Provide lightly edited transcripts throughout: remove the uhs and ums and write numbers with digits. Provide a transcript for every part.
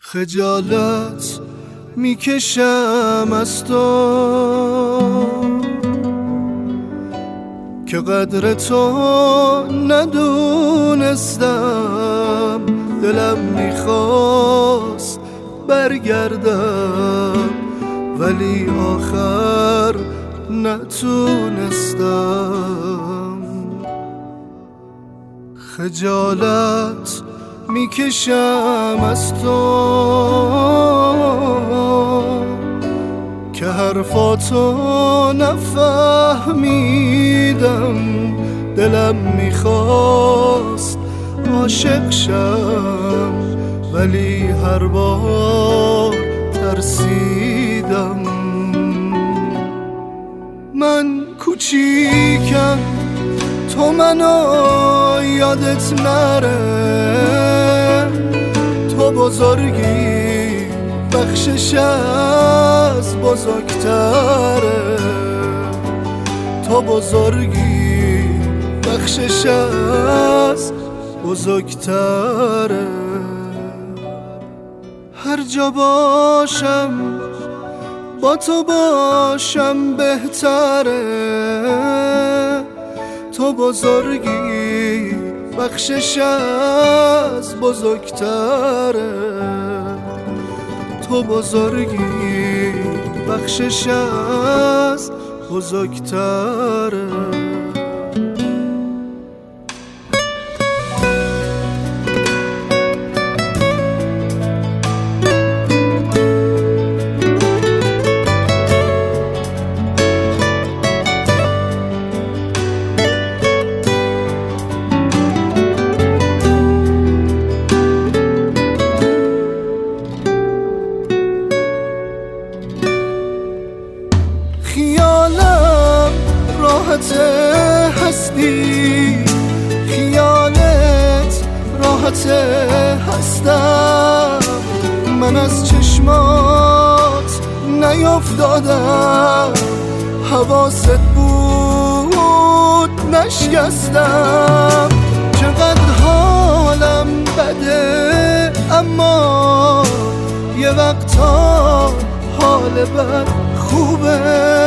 خجالت میکشم از تو که قدر تو ندونستم. دلم میخواست برگردم ولی آخر نتونستم. خجالت میکشم از تو که حرفاتو نفهمیدم. دلم میخواست عاشق شم ولی هر بار ترسیدم. من کوچیکم تو منو یادت نره، تو بزرگی بخشش از بزرگتره. تو بزرگی بخشش از بزرگتره. هر جا باشم با تو باشم بهتره. تو بزرگی بخشش از بزرگتره. تو بزرگی بخشش از بزرگتره. خیالم راحت هستی، خیالت راحت هستم. من از چشمات نیافتادم، حواست بود نشکستم. چقدر حالم بده اما یه وقتا حال بد خوبه.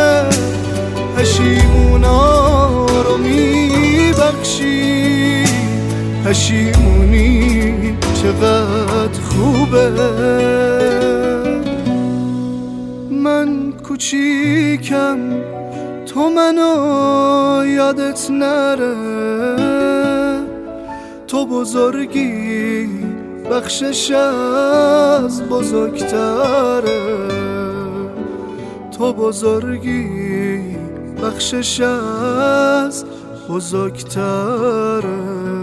پشیمونا رو میبخشی، پشیمونی چقدر خوبه. من کوچیکم تو منو یادت نره. تو بزرگی بخشش از بزرگتره. تو بزرگی بخشش از بزرگتره.